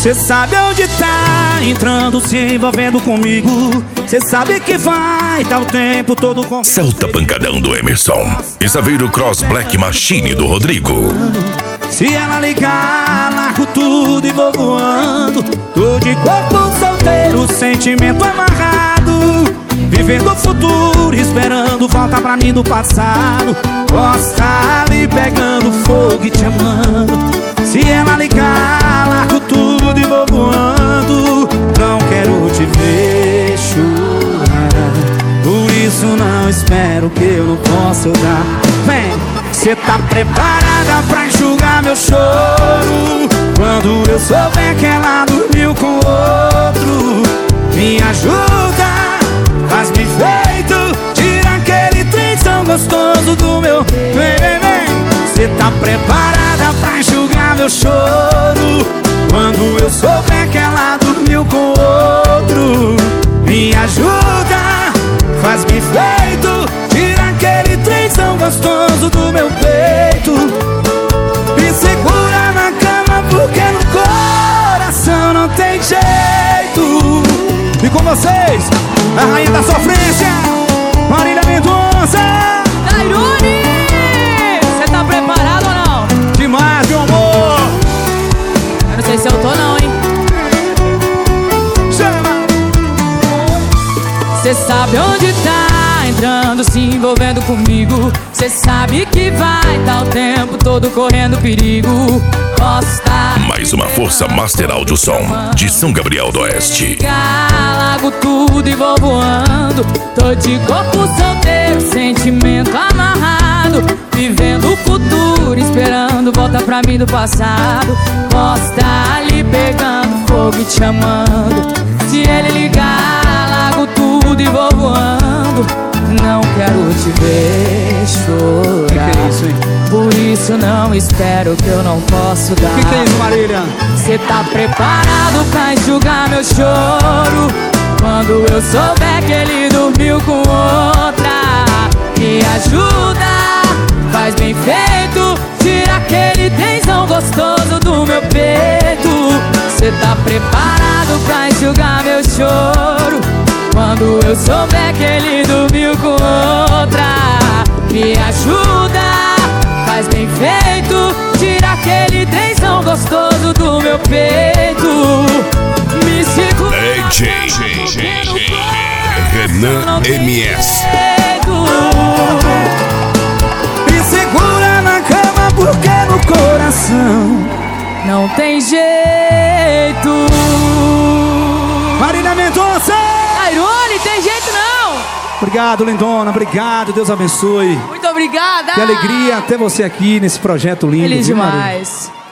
Cê sabe onde tá, entrando, se envolvendo comigo. Cê sabe que vai dar o tempo todo com... Celta Pancadão do Emerson e Saveiro Cross Black Machine do Rodrigo. Se ela ligar, largo tudo e vou voando. Tô de corpo solteiro, sentimento amarrado, vivendo o futuro, esperando volta pra mim do passado. Posso tá ali pegando fogo e te amando. Se ela ligar, largo tudo e vou voando. Não quero te ver chorar, por isso não espero que eu não possa dar. Vem, cê tá preparada pra enxugar meu choro quando eu souber que ela dormiu com outro? Me ajuda, faz bem feito, tira aquele trem tão gostoso do meu... Vem, vem, vem. Cê tá preparada pra enxugar meu choro quando eu souber que ela dormiu com outro? Me ajuda, faz bem feito, tira aquele trem tão gostoso do meu peito. Me segura na cama porque no coração não tem jeito. E com vocês, a rainha da sofrência, Marília Mendonça. Tairone, cê tá preparado ou não? Demais, meu amor. Eu não sei se eu tô não, hein? Chama. Cê sabe onde tá, entrando, se envolvendo comigo. Cê sabe que vai dar o tempo todo correndo perigo. Posso tá... Mais uma Força Master Áudio Som de São Gabriel do Oeste. Largo tudo e vou voando. Tô de corpo solteiro, sentimento amarrado, vivendo o futuro, esperando volta pra mim do passado. Posso tá ali pegando fogo e te amando. Se ele ligar, largo tudo e vou voando. Não quero te ver chorar, que é isso, hein? por isso não espero que eu não posso dar. Que é isso, Marília? Cê tá preparado pra enxugar meu choro quando eu souber que ele dormiu com outra? Me ajuda, faz bem feito, tira aquele tensão gostoso do meu peito. Cê tá preparado pra enxugar meu choro quando eu souber que ele dormiu com outra? Me ajuda, faz bem feito, tira aquele tensão gostoso do meu peito. Me segura Renan MS. Me segura na cama porque no coração não tem jeito. Marília Mendonça. Tairone, tem jeito não. Obrigado, lindona, obrigado, Deus abençoe. Muito obrigada. Que alegria ter você aqui nesse projeto lindo. Feliz viu, Marília? demais.